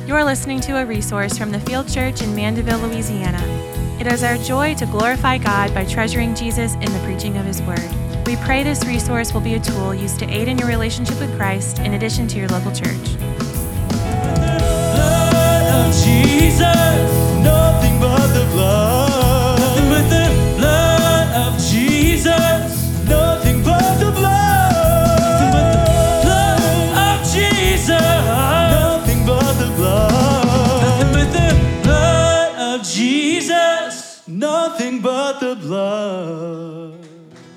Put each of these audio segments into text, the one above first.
You're listening to a resource from the Field Church in Mandeville, Louisiana. It is our joy to glorify God by treasuring Jesus in the preaching of His Word. We pray this resource will be a tool used to aid in your relationship with Christ in addition to your local church. Blood of Jesus, nothing but the blood. Nothing but the blood of Jesus, nothing but the blood. Nothing but the blood of Jesus, nothing but the blood. Nothing but the blood of Jesus, nothing but the blood.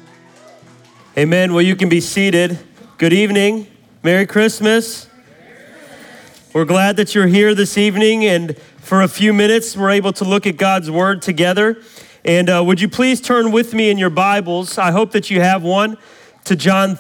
Amen. Well, you can be seated. Good evening. Merry Christmas. We're glad that you're here this evening, and for a few minutes, we're able to look at God's Word together. And would you please turn with me in your Bibles? I hope that you have one to John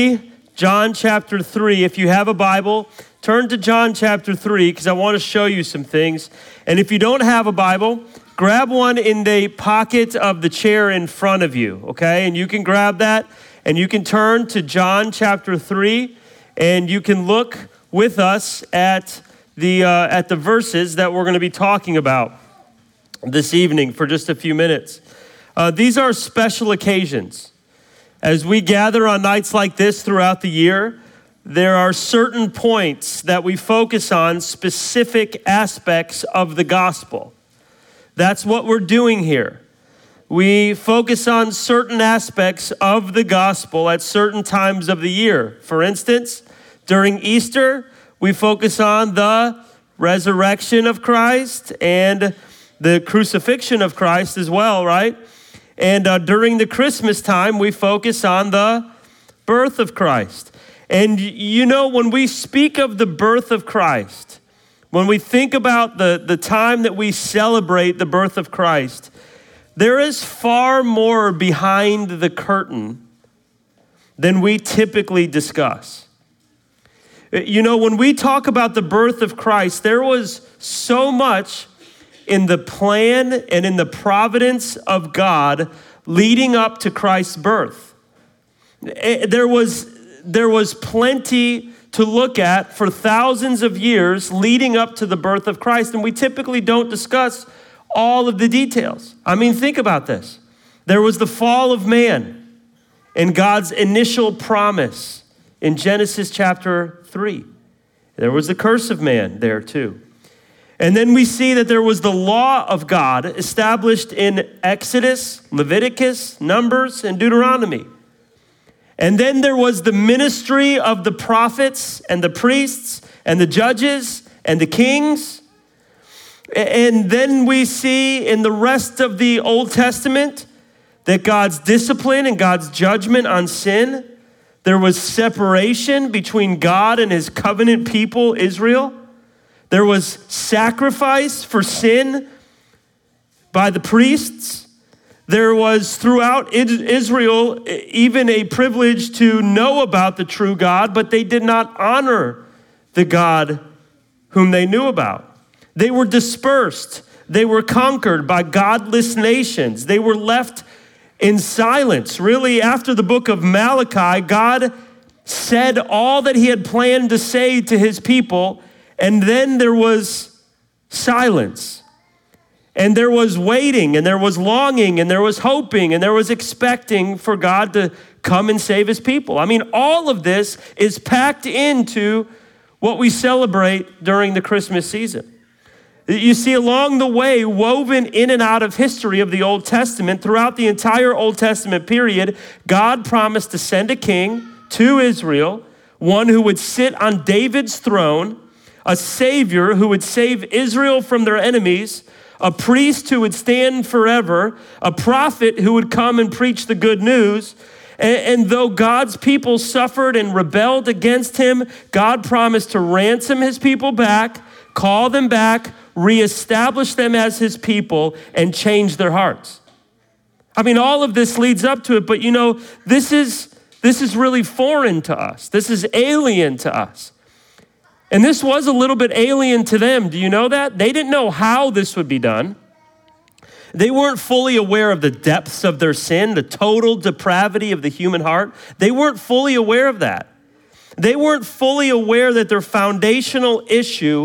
chapter 3. If you have a Bible, turn to John chapter 3, because I want to show you some things. And if you don't have a Bible, grab one in the pocket of the chair in front of you, okay? And you can grab that, and you can turn to John chapter 3, and you can look with us at the verses that we're going to be talking about this evening for just a few minutes. These are special occasions. As we gather on nights like this throughout the year, there are certain points that we focus on, specific aspects of the gospel. That's what we're doing here. We focus on certain aspects of the gospel at certain times of the year. For instance, during Easter, we focus on the resurrection of Christ and the crucifixion of Christ as well, right? And during the Christmas time, we focus on the birth of Christ. And you know, when we speak of the birth of Christ, when we think about the time that we celebrate the birth of Christ, there is far more behind the curtain than we typically discuss. You know, when we talk about the birth of Christ, there was so much in the plan and in the providence of God leading up to Christ's birth. There was plenty to look at for thousands of years leading up to the birth of Christ, and we typically don't discuss all of the details. I mean, think about this. There was the fall of man and God's initial promise in Genesis chapter 3. There was the curse of man there too. And then we see that there was the law of God established in Exodus, Leviticus, Numbers, and Deuteronomy. And then there was the ministry of the prophets and the priests and the judges and the kings. And then we see in the rest of the Old Testament that God's discipline and God's judgment on sin. There was separation between God and His covenant people, Israel. There was sacrifice for sin by the priests. There was throughout Israel even a privilege to know about the true God, but they did not honor the God whom they knew about. They were dispersed. They were conquered by godless nations. They were left in silence. Really, after the book of Malachi, God said all that He had planned to say to His people, and then there was silence. And there was waiting, and there was longing, and there was hoping, and there was expecting for God to come and save His people. I mean, all of this is packed into what we celebrate during the Christmas season. You see, along the way, woven in and out of history of the Old Testament, throughout the entire Old Testament period, God promised to send a king to Israel, one who would sit on David's throne, a savior who would save Israel from their enemies, a priest who would stand forever, a prophet who would come and preach the good news. And though God's people suffered and rebelled against Him, God promised to ransom His people back, call them back, reestablish them as His people, and change their hearts. I mean, all of this leads up to it, but you know, this is really foreign to us. This is alien to us. And this was a little bit alien to them. Do you know that? They didn't know how this would be done. They weren't fully aware of the depths of their sin, the total depravity of the human heart. They weren't fully aware of that. They weren't fully aware that their foundational issue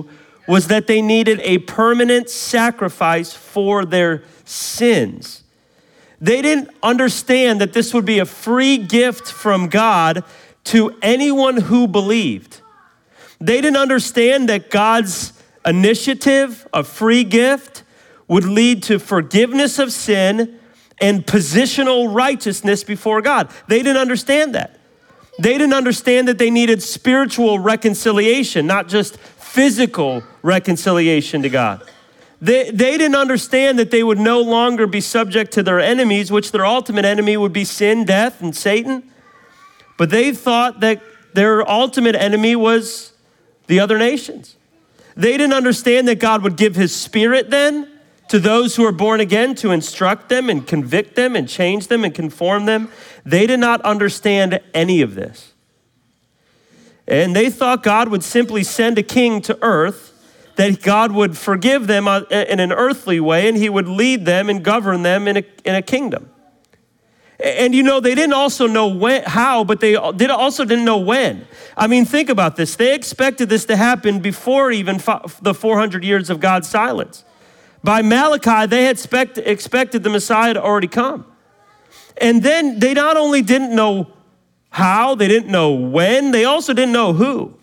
was that they needed a permanent sacrifice for their sins. They didn't understand that this would be a free gift from God to anyone who believed. They didn't understand that God's initiative, a free gift, would lead to forgiveness of sin and positional righteousness before God. They didn't understand that. They didn't understand that they needed spiritual reconciliation, not just physical reconciliation to God. They didn't understand that they would no longer be subject to their enemies, which their ultimate enemy would be sin, death, and Satan. But they thought that their ultimate enemy was the other nations. They didn't understand that God would give his Spirit then to those who are born again to instruct them and convict them and change them and conform them. They did not understand any of this. And they thought God would simply send a king to earth, that God would forgive them in an earthly way, and he would lead them and govern them in a kingdom. And you know, they didn't also know how, but they also didn't know when. I mean, think about this. They expected this to happen before even the 400 years of God's silence. By Malachi, they had expected the Messiah to already come. And then they not only didn't know how, they didn't know when, they also didn't know who.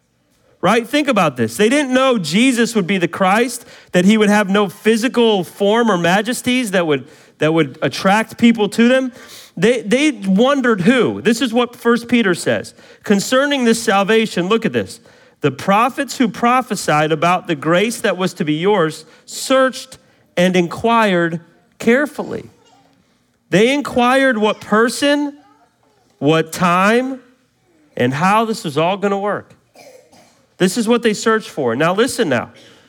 Right? Think about this. They didn't know Jesus would be the Christ, that he would have no physical form or majesties that would attract people to them. They wondered who. This is what 1 Peter says. Concerning this salvation, look at this. The prophets who prophesied about the grace that was to be yours searched and inquired carefully. They inquired what person, what time, and how this was all going to work. This is what they searched for. Now listen now.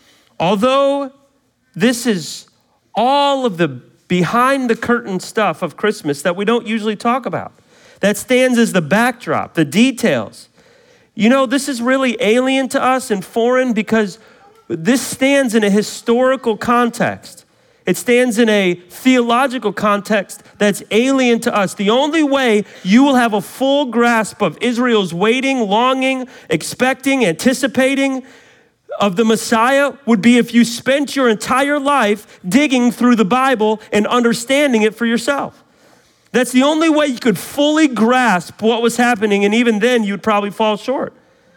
Although this is all of the behind the curtain stuff of Christmas that we don't usually talk about, that stands as the backdrop, the details. You know, this is really alien to us and foreign because this stands in a historical context. It stands in a theological context that's alien to us. The only way you will have a full grasp of Israel's waiting, longing, expecting, anticipating of the Messiah would be if you spent your entire life digging through the Bible and understanding it for yourself. That's the only way you could fully grasp what was happening, and even then you'd probably fall short.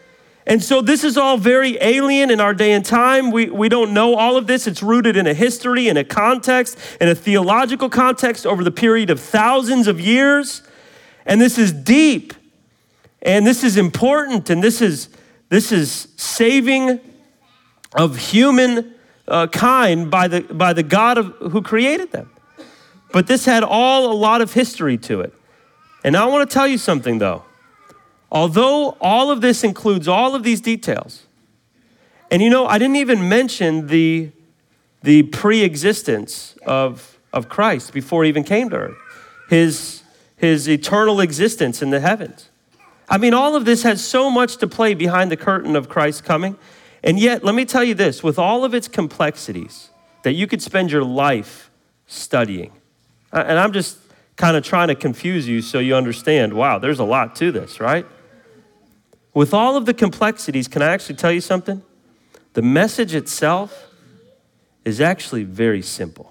And so this is all very alien in our day and time. We don't know all of this. It's rooted in a history, in a context, in a theological context over the period of thousands of years. And this is deep, and this is important, and this is saving of human kind by the God who created them. But this had a lot of history to it. And I want to tell you something though. Although all of this includes all of these details, and you know, I didn't even mention the pre-existence of Christ before he even came to earth, his eternal existence in the heavens. I mean, all of this has so much to play behind the curtain of Christ's coming. And yet, let me tell you this, with all of its complexities that you could spend your life studying, and I'm just kind of trying to confuse you so you understand, wow, there's a lot to this, right? With all of the complexities, can I actually tell you something? The message itself is actually very simple.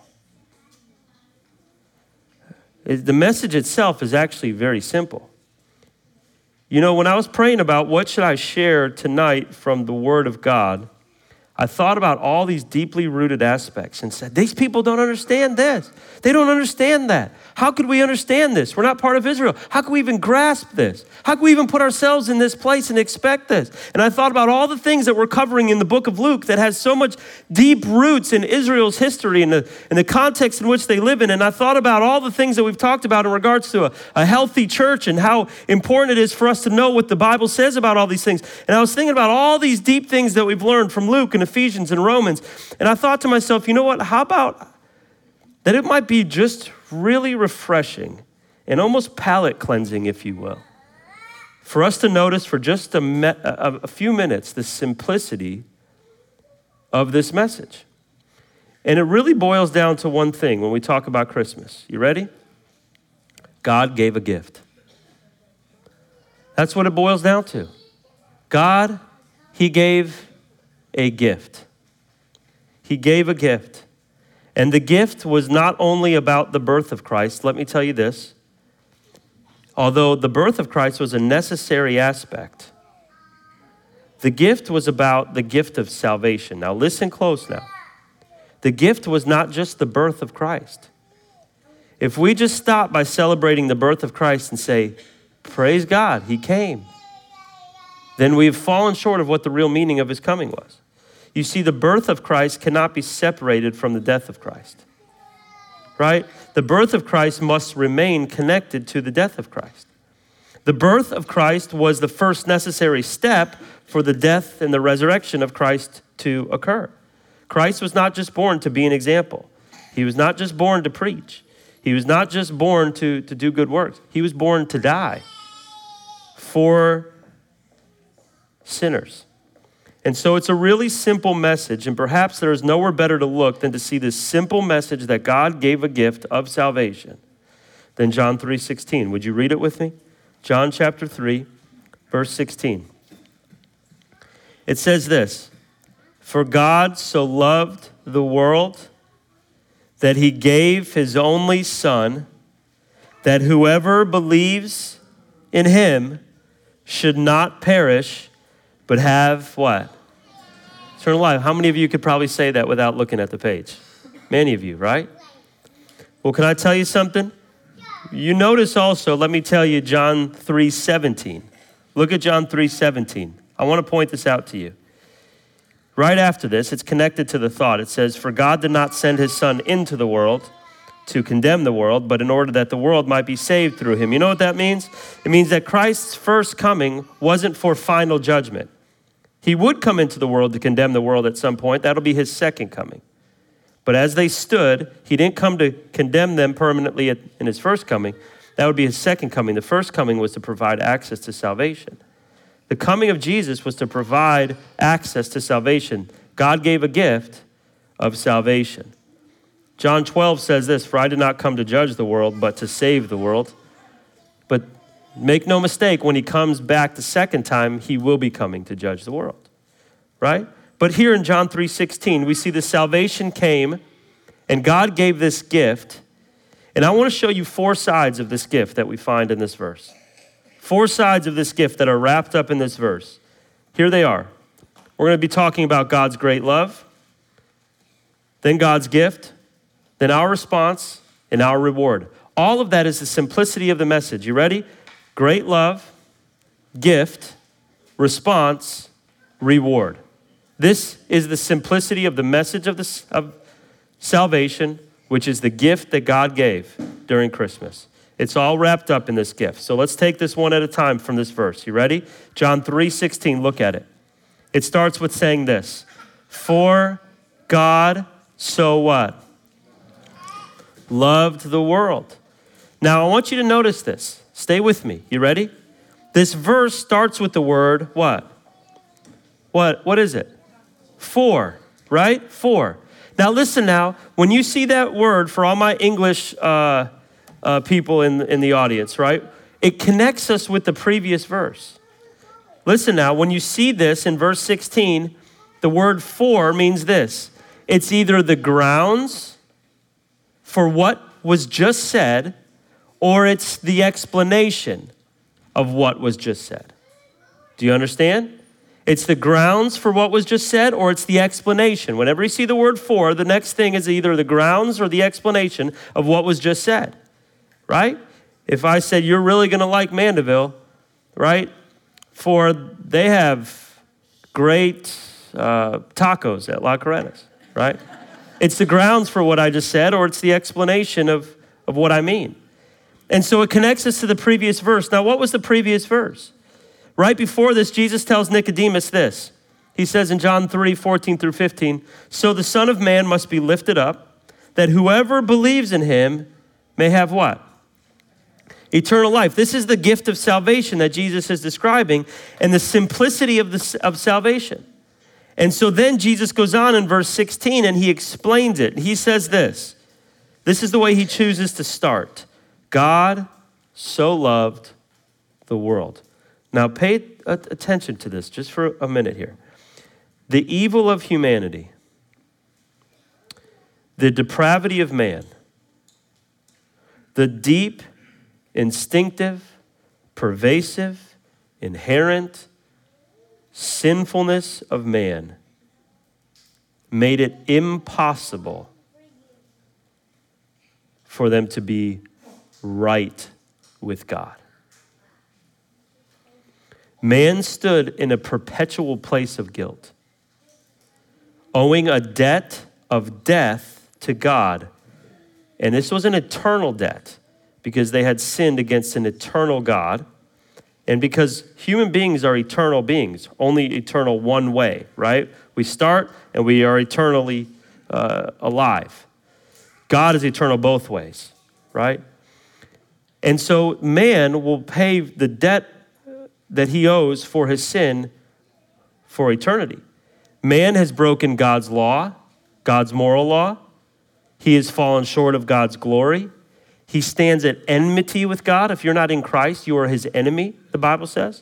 The message itself is actually very simple. You know, when I was praying about what should I share tonight from the Word of God, I thought about all these deeply rooted aspects and said, these people don't understand this. They don't understand that. How could we understand this? We're not part of Israel. How could we even grasp this? How could we even put ourselves in this place and expect this? And I thought about all the things that we're covering in the book of Luke that has so much deep roots in Israel's history and the context in which they live in. And I thought about all the things that we've talked about in regards to a healthy church and how important it is for us to know what the Bible says about all these things. And I was thinking about all these deep things that we've learned from Luke and Ephesians and Romans. And I thought to myself, you know what? How about that it might be just really refreshing and almost palate cleansing, if you will, for us to notice for just a few minutes the simplicity of this message. And it really boils down to one thing when we talk about Christmas. You ready? God gave a gift. That's what it boils down to. God, he gave a gift. He gave a gift. And the gift was not only about the birth of Christ. Let me tell you this. Although the birth of Christ was a necessary aspect, the gift was about the gift of salvation. Now listen close now. The gift was not just the birth of Christ. If we just stop by celebrating the birth of Christ and say, praise God, he came, then we've fallen short of what the real meaning of his coming was. You see, the birth of Christ cannot be separated from the death of Christ, right? The birth of Christ must remain connected to the death of Christ. The birth of Christ was the first necessary step for the death and the resurrection of Christ to occur. Christ was not just born to be an example. He was not just born to preach. He was not just born to do good works. He was born to die for sinners. And so it's a really simple message, and perhaps there is nowhere better to look than to see this simple message that God gave a gift of salvation than John 3:16. Would you read it with me? John chapter 3, verse 16. It says this, "For God so loved the world that he gave his only Son, that whoever believes in him should not perish, but have" what? Eternal life. How many of you could probably say that without looking at the page? Many of you, right? Well, can I tell you something? You notice also, let me tell you, John 3:17. Look at John 3:17. I want to point this out to you. Right after this, it's connected to the thought. It says, "For God did not send his Son into the world to condemn the world, but in order that the world might be saved through him." You know what that means? It means that Christ's first coming wasn't for final judgment. He would come into the world to condemn the world at some point. That'll be his second coming. But as they stood, he didn't come to condemn them permanently in his first coming. That would be his second coming. The first coming was to provide access to salvation. The coming of Jesus was to provide access to salvation. God gave a gift of salvation. John 12 says this, "For I did not come to judge the world, but to save the world." But make no mistake, when he comes back the second time, he will be coming to judge the world, right? But here in John 3:16, we see the salvation came and God gave this gift. And I want to show you 4 sides of this gift that we find in this verse. 4 sides of this gift that are wrapped up in this verse. Here they are. We're going to be talking about God's great love, then God's gift, then our response, and our reward. All of that is the simplicity of the message. You ready? Great love, gift, response, reward. This is the simplicity of the message of salvation, which is the gift that God gave during Christmas. It's all wrapped up in this gift. So let's take this one at a time from this verse. You ready? John 3:16, look at it. It starts with saying this, "For God so" what? "Loved the world." Now I want you to notice this. Stay with me. You ready? This verse starts with the word what? What is it? For, right? For. Now listen now, when you see that word, for all my English people in the audience, right? It connects us with the previous verse. Listen now, when you see this in verse 16, the word for means this. It's either the grounds for what was just said, or it's the explanation of what was just said. Do you understand? It's the grounds for what was just said, or it's the explanation. Whenever you see the word for, the next thing is either the grounds or the explanation of what was just said, right? If I said, you're really going to like Mandeville, right? For they have great tacos at La Carenas, right? It's the grounds for what I just said, or it's the explanation of what I mean. And so it connects us to the previous verse. Now, what was the previous verse? Right before this, Jesus tells Nicodemus this. He says in John 3:14 through 15, "So the Son of Man must be lifted up, that whoever believes in him may have" what? Eternal life. This is the gift of salvation that Jesus is describing and the simplicity of salvation. And so then Jesus goes on in verse 16 and he explains it. He says this. This is the way he chooses to start. God so loved the world. Now pay attention to this just for a minute here. The evil of humanity, the depravity of man, the deep, instinctive, pervasive, inherent sinfulness of man made it impossible for them to be right with God. Man stood in a perpetual place of guilt, owing a debt of death to God. And this was an eternal debt because they had sinned against an eternal God. And because human beings are eternal beings, only eternal one way, right? We start and we are eternally alive. God is eternal both ways, right? And so man will pay the debt that he owes for his sin for eternity. Man has broken God's law, God's moral law. He has fallen short of God's glory. He stands at enmity with God. If you're not in Christ, you are his enemy, the Bible says.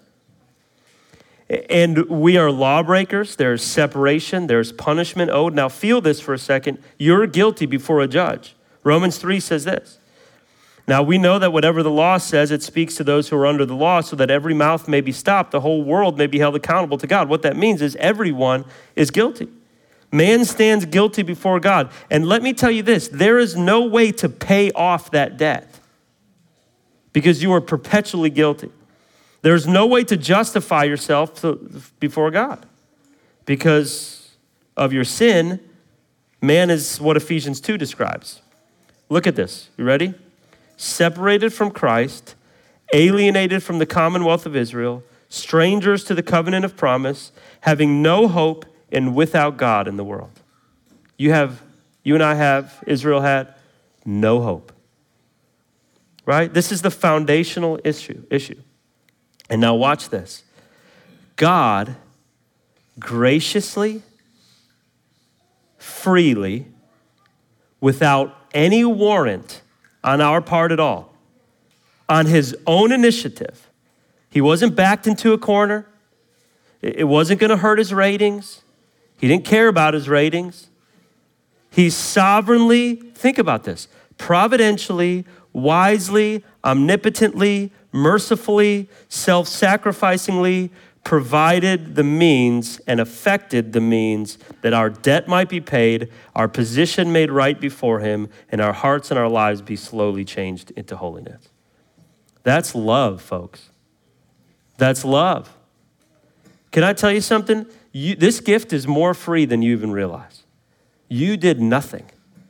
And we are lawbreakers. There's separation. There's punishment owed. Now feel this for a second. You're guilty before a judge. Romans 3 says this. Now we know that whatever the law says, it speaks to those who are under the law so that every mouth may be stopped. The whole world may be held accountable to God. What that means is everyone is guilty. Man stands guilty before God. And let me tell you this, there is no way to pay off that debt because you are perpetually guilty. There's no way to justify yourself before God because of your sin. Man is what Ephesians 2 describes. Look at this. You ready? Separated from Christ, alienated from the commonwealth of Israel, strangers to the covenant of promise, having no hope and without God in the world. You and I have, Israel had no hope. Right? This is the foundational issue. And now watch this. God graciously, freely, without any warrant on our part at all, on his own initiative. He wasn't backed into a corner. It wasn't going to hurt his ratings. He didn't care about his ratings. He sovereignly, think about this, providentially, wisely, omnipotently, mercifully, self-sacrificingly provided the means and effected the means that our debt might be paid, our position made right before him, and our hearts and our lives be slowly changed into holiness. That's love, folks. That's love. Can I tell you something? This gift is more free than you even realize. You did nothing.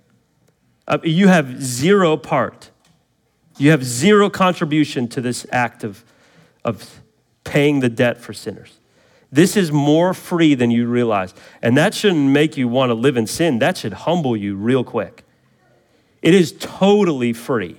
You have zero part. You have zero contribution to this act of paying the debt for sinners. This is more free than you realize. And that shouldn't make you want to live in sin. That should humble you real quick. It is totally free.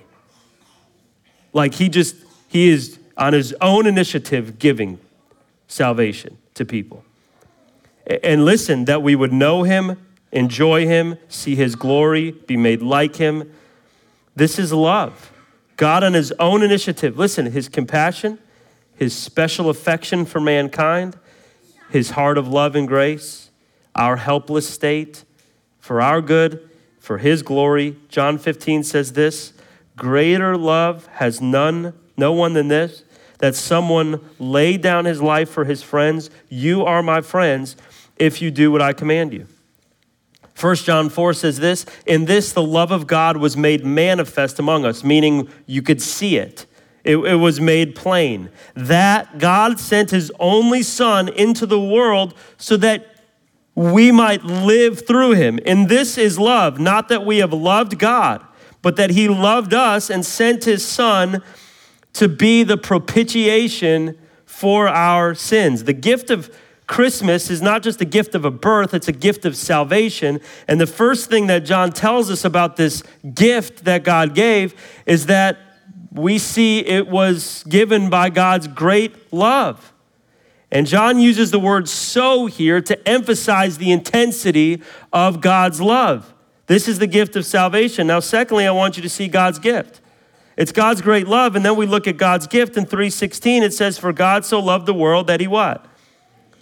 Like he is on his own initiative giving salvation to people. And listen, that we would know him, enjoy him, see his glory, be made like him. This is love. God on his own initiative. Listen, his compassion, his special affection for mankind, his heart of love and grace, our helpless state, for our good, for his glory. John 15 says this, greater love has no one than this, that someone laid down his life for his friends. You are my friends if you do what I command you. 1 John 4 says this, in this the love of God was made manifest among us, meaning you could see it. It was made plain. That God sent his only son into the world so that we might live through him. And this is love, not that we have loved God, but that he loved us and sent his son to be the propitiation for our sins. The gift of Christmas is not just a gift of a birth, it's a gift of salvation. And the first thing that John tells us about this gift that God gave is that we see it was given by God's great love. And John uses the word so here to emphasize the intensity of God's love. This is the gift of salvation. Now, secondly, I want you to see God's gift. It's God's great love, and then we look at God's gift in 3:16. It says, for God so loved the world that he what?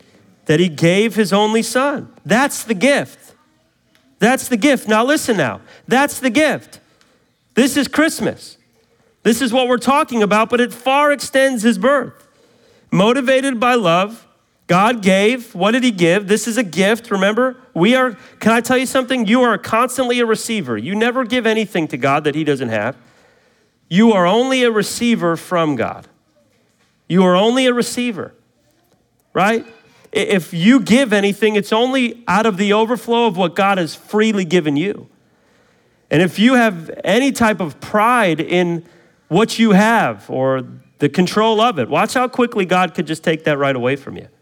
that he gave his only son. That's the gift. That's the gift. Now listen now. That's the gift. This is Christmas. This is what we're talking about, but it far extends his birth. Motivated by love, God gave. What did he give? This is a gift, remember? Can I tell you something? You are constantly a receiver. You never give anything to God that he doesn't have. You are only a receiver from God. You are only a receiver, right? If you give anything, it's only out of the overflow of what God has freely given you. And if you have any type of pride in what you have or the control of it, watch how quickly God could just take that right away from you.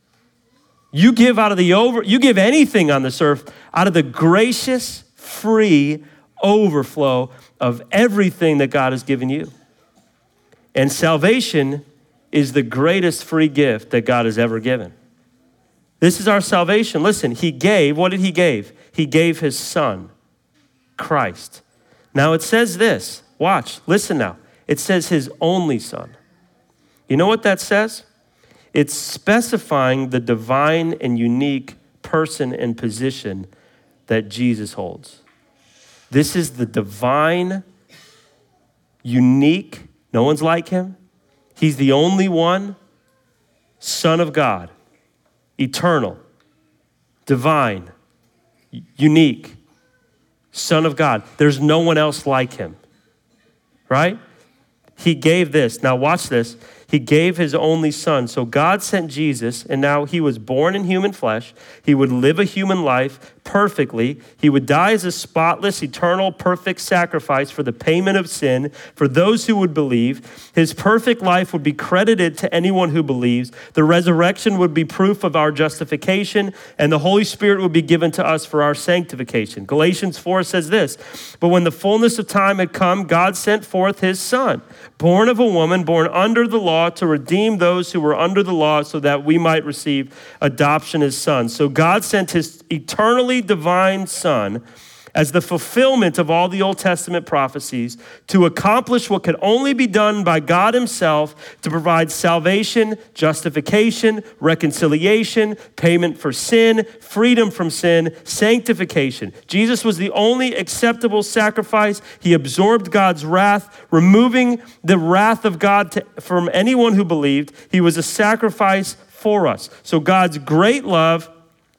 You give you give anything on this earth out of the gracious, free overflow of everything that God has given you. And salvation is the greatest free gift that God has ever given. This is our salvation. Listen, he gave, what did he give? He gave his son, Christ. Now it says this, watch, listen now. It says his only son. You know what that says? It's specifying the divine and unique person and position that Jesus holds. This is the divine, unique, no one's like him. He's the only one, Son of God, eternal, divine, unique, Son of God. There's no one else like him, right? He gave this. Now watch this. He gave his only son. So God sent Jesus, and now he was born in human flesh. He would live a human life perfectly. He would die as a spotless, eternal, perfect sacrifice for the payment of sin for those who would believe. His perfect life would be credited to anyone who believes. The resurrection would be proof of our justification, and the Holy Spirit would be given to us for our sanctification. Galatians 4 says this, but when the fullness of time had come, God sent forth his son, born of a woman, born under the law, to redeem those who were under the law so that we might receive adoption as sons. So God sent his eternally divine son as the fulfillment of all the Old Testament prophecies to accomplish what could only be done by God himself to provide salvation, justification, reconciliation, payment for sin, freedom from sin, sanctification. Jesus was the only acceptable sacrifice. He absorbed God's wrath, removing the wrath of God from anyone who believed. He was a sacrifice for us. So God's great love,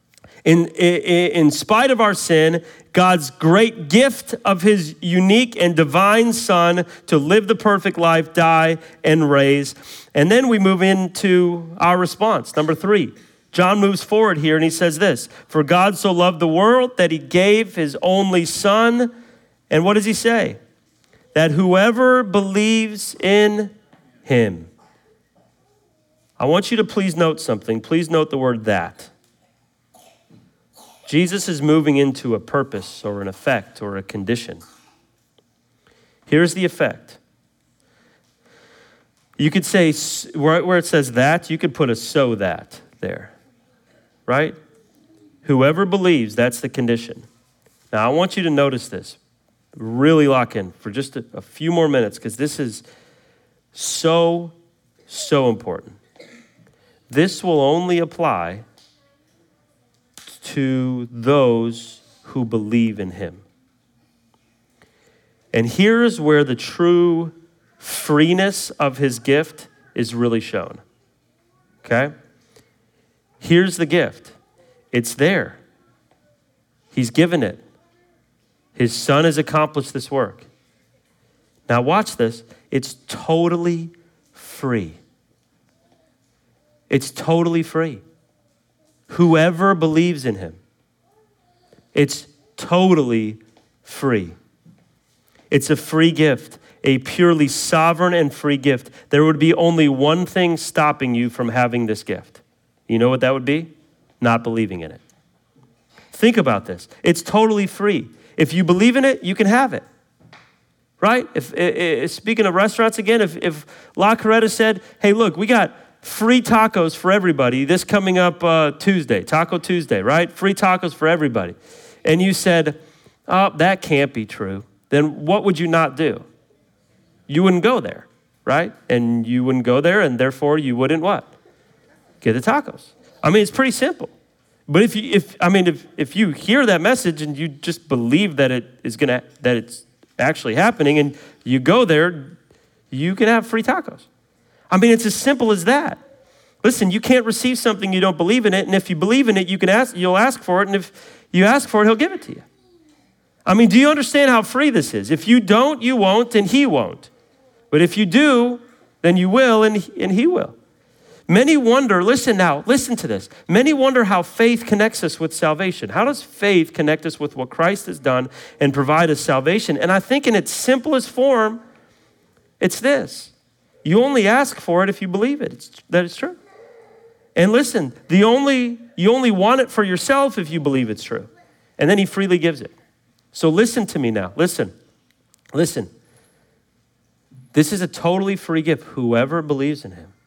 in spite of our sin, God's great gift of his unique and divine son to live the perfect life, die, and raise. And then we move into our response. Number 3, John moves forward here and he says this, for God so loved the world that he gave his only son. And what does he say? That whoever believes in him. I want you to please note something. Please note the word that. Jesus is moving into a purpose or an effect or a condition. Here's the effect. You could say, where it says that, you could put a so that there, right? Whoever believes, that's the condition. Now, I want you to notice this. Really lock in for just a few more minutes because this is so important. This will only apply to those who believe in him. And here's where the true freeness of his gift is really shown. Okay? Here's the gift. It's there. He's given it. His son has accomplished this work. Now watch this. It's totally free. It's totally free. Whoever believes in him. It's totally free. It's a free gift, a purely sovereign and free gift. There would be only one thing stopping you from having this gift. You know what that would be? Not believing in it. Think about this. It's totally free. If you believe in it, you can have it. Right? If speaking of restaurants again, if La Coretta said, hey, look, we got free tacos for everybody this coming up Tuesday, Taco Tuesday, right? Free tacos for everybody. And you said, oh, that can't be true. Then what would you not do? You wouldn't go there, right? And you wouldn't go there, and therefore you wouldn't what? Get the tacos. I mean, it's pretty simple. But if you hear that message and you just believe that it's actually happening and you go there, you can have free tacos. I mean, it's as simple as that. Listen, you can't receive something you don't believe in it, and if you believe in it, you'll ask for it, and if you ask for it, he'll give it to you. I mean, do you understand how free this is? If you don't, you won't, and he won't. But if you do, then you will, and he will. Many wonder, listen to this. Many wonder how faith connects us with salvation. How does faith connect us with what Christ has done and provide us salvation? And I think in its simplest form, it's this. You only ask for it if you believe that it's true. And listen, you only want it for yourself if you believe it's true. And then he freely gives it. So listen to me now. Listen. This is a totally free gift. Whoever believes in him.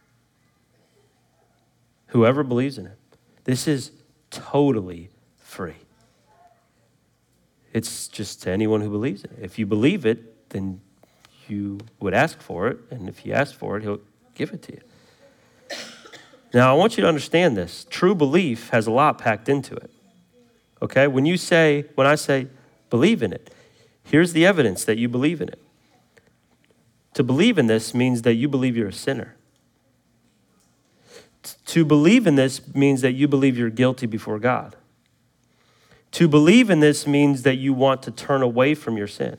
Whoever believes in him. This is totally free. It's just to anyone who believes it. If you believe it, then you would ask for it. And if you ask for it, he'll give it to you. Now, I want you to understand this. True belief has a lot packed into it. Okay? When I say believe in it, here's the evidence that you believe in it. To believe in this means that you believe you're a sinner. To believe in this means that you believe you're guilty before God. To believe in this means that you want to turn away from your sin.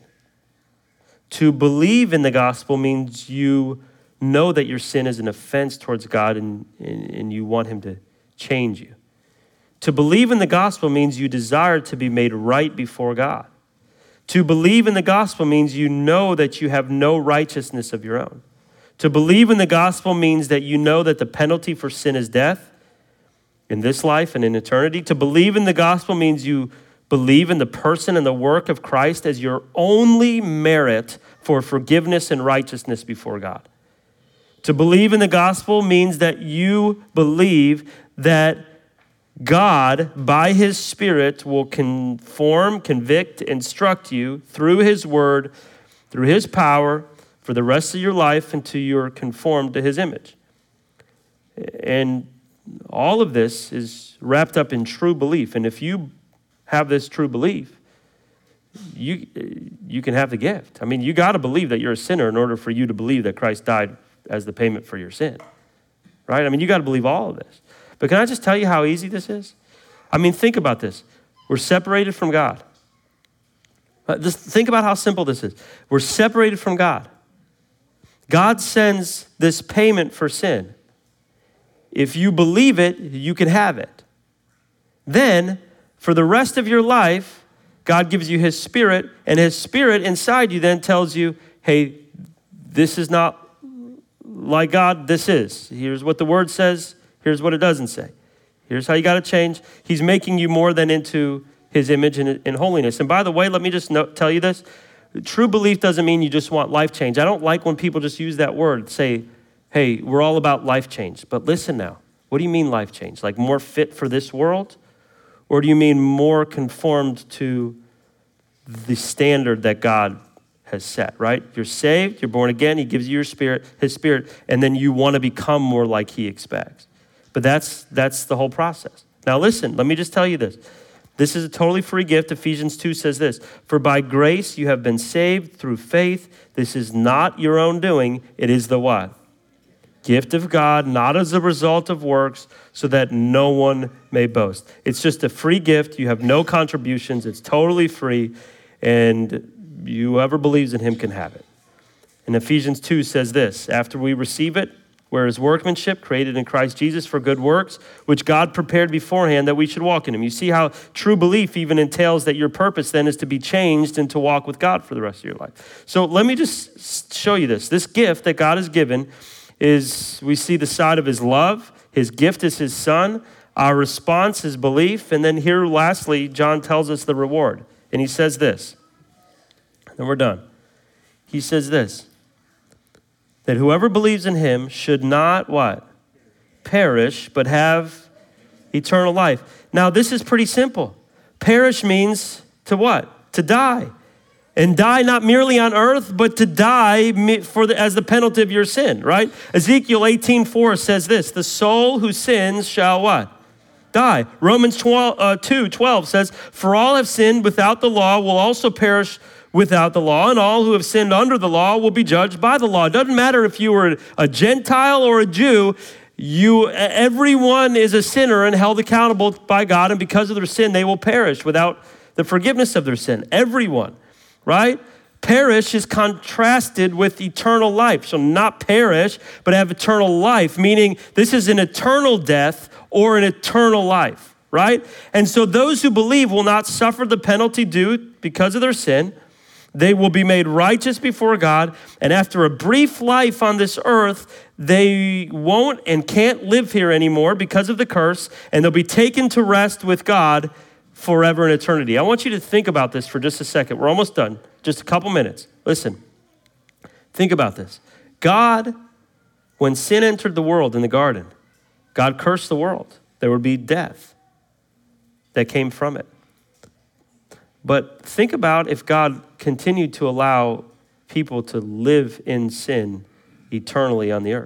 To believe in the gospel means you know that your sin is an offense towards God and you want him to change you. To believe in the gospel means you desire to be made right before God. To believe in the gospel means you know that you have no righteousness of your own. To believe in the gospel means that you know that the penalty for sin is death in this life and in eternity. To believe in the gospel means you believe in the person and the work of Christ as your only merit for forgiveness and righteousness before God. To believe in the gospel means that you believe that God, by his Spirit, will conform, convict, instruct you through his word, through his power, for the rest of your life until you're conformed to his image. And all of this is wrapped up in true belief. And if you have this true belief, you can have the gift. I mean, you got to believe that you're a sinner in order for you to believe that Christ died as the payment for your sin, right? I mean, you got to believe all of this. But can I just tell you how easy this is? I mean, think about this. We're separated from God. Just think about how simple this is. We're separated from God. God sends this payment for sin. If you believe it, you can have it. Then, for the rest of your life, God gives you his Spirit, and his Spirit inside you then tells you, hey, this is not like God, this is. Here's what the word says, here's what it doesn't say. Here's how you got to change. He's making you more than into his image and holiness. And by the way, let me just tell you this. True belief doesn't mean you just want life change. I don't like when people just use that word, say, hey, we're all about life change. But listen now, what do you mean life change? Like more fit for this world? Or do you mean more conformed to the standard that God has set, right? You're saved, you're born again, he gives you his Spirit, and then you want to become more like he expects. But that's the whole process. Now listen, let me just tell you this. This is a totally free gift. Ephesians 2 says this, for by grace you have been saved through faith. This is not your own doing. It is the what? Gift of God, not as a result of works, so that no one may boast. It's just a free gift. You have no contributions. It's totally free. And whoever believes in him can have it. And Ephesians 2 says this, after we receive it, we're his workmanship, created in Christ Jesus for good works, which God prepared beforehand that we should walk in him. You see how true belief even entails that your purpose then is to be changed and to walk with God for the rest of your life. So let me just show you this. This gift that God has given is, we see the side of his love. His gift is his son. Our response is belief. And then here, lastly, John tells us the reward. And he says this, and we're done. He says this, that whoever believes in him should not, what? Perish, but have eternal life. Now, this is pretty simple. Perish means to what? To die. And die not merely on earth, but to die as the penalty of your sin, right? Ezekiel 18:4 says this, the soul who sins shall what? die. Romans 2:12 says, for all have sinned without the law will also perish without the law, and all who have sinned under the law will be judged by the law. It doesn't matter if you were a Gentile or a Jew, everyone is a sinner and held accountable by God, and because of their sin, they will perish without the forgiveness of their sin. Everyone, right? Perish is contrasted with eternal life. So not perish, but have eternal life, meaning this is an eternal death or an eternal life, right? And so those who believe will not suffer the penalty due because of their sin. They will be made righteous before God, and after a brief life on this earth, they won't and can't live here anymore because of the curse, and they'll be taken to rest with God forever in eternity. I want you to think about this for just a second. We're almost done. Just a couple minutes. Listen. Think about this. God, when sin entered the world in the garden, God cursed the world. There would be death that came from it. But think about if God continued to allow people to live in sin eternally on the earth.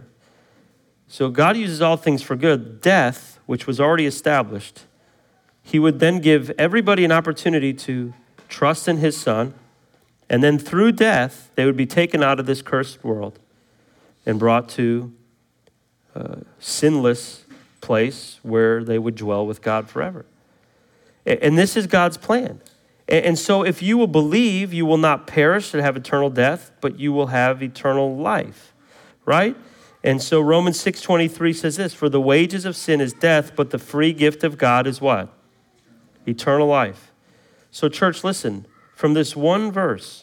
So God uses all things for good. Death, which was already established, he would then give everybody an opportunity to trust in his son, and then through death, they would be taken out of this cursed world and brought to a sinless place where they would dwell with God forever. And this is God's plan. And so if you will believe, you will not perish and have eternal death, but you will have eternal life, right? And so Romans 6:23 says this, for the wages of sin is death, but the free gift of God is what? Eternal life. So church, listen, from this one verse,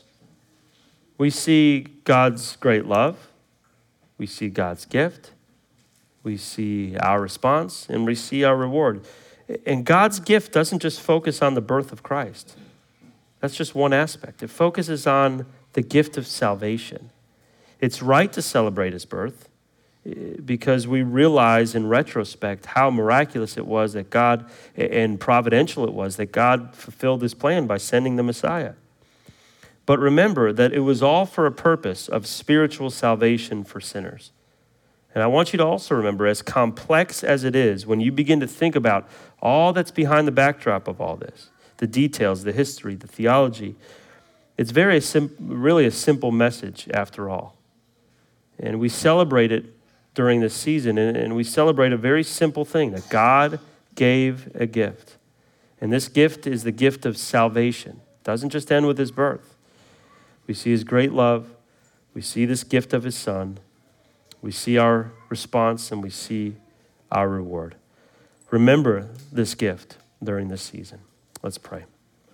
we see God's great love, we see God's gift, we see our response, and we see our reward. And God's gift doesn't just focus on the birth of Christ. That's just one aspect. It focuses on the gift of salvation. It's right to celebrate his birth because we realize in retrospect how miraculous it was that God, and providential it was that God fulfilled his plan by sending the Messiah. But remember that it was all for a purpose of spiritual salvation for sinners. And I want you to also remember, as complex as it is, when you begin to think about all that's behind the backdrop of all this, the details, the history, the theology, it's really a simple message after all. And we celebrate it during this season, and we celebrate a very simple thing, that God gave a gift. And this gift is the gift of salvation. It doesn't just end with his birth. We see his great love. We see this gift of his son. We see our response, and we see our reward. Remember this gift during this season. Let's pray.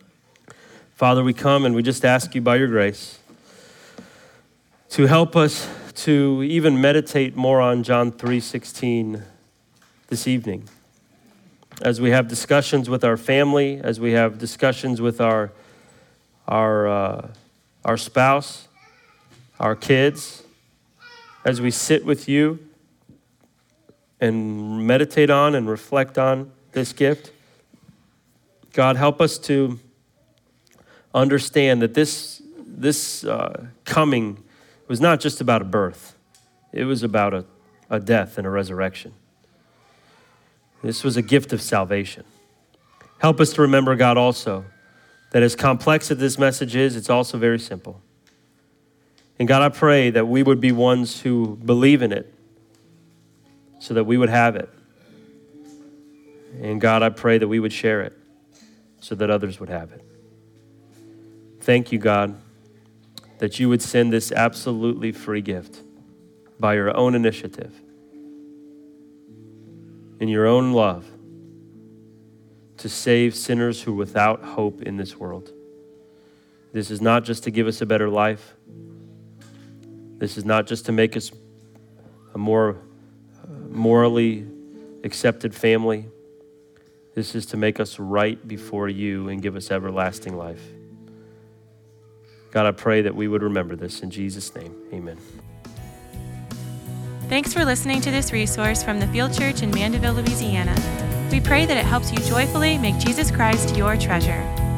Father, we come and we just ask you by your grace to help us to even meditate more on John 3:16 this evening. As we have discussions with our family, as we have discussions with our spouse, our kids, as we sit with you and meditate on and reflect on this gift, God, help us to understand that this coming was not just about a birth. It was about a death and a resurrection. This was a gift of salvation. Help us to remember, God, also, that as complex as this message is, it's also very simple. And God, I pray that we would be ones who believe in it so that we would have it. And God, I pray that we would share it so that others would have it. Thank you, God, that you would send this absolutely free gift by your own initiative, in your own love, to save sinners who are without hope in this world. This is not just to give us a better life. This is not just to make us a more morally accepted family. This is to make us right before you and give us everlasting life. God, I pray that we would remember this in Jesus' name. Amen. Thanks for listening to this resource from the Field Church in Mandeville, Louisiana. We pray that it helps you joyfully make Jesus Christ your treasure.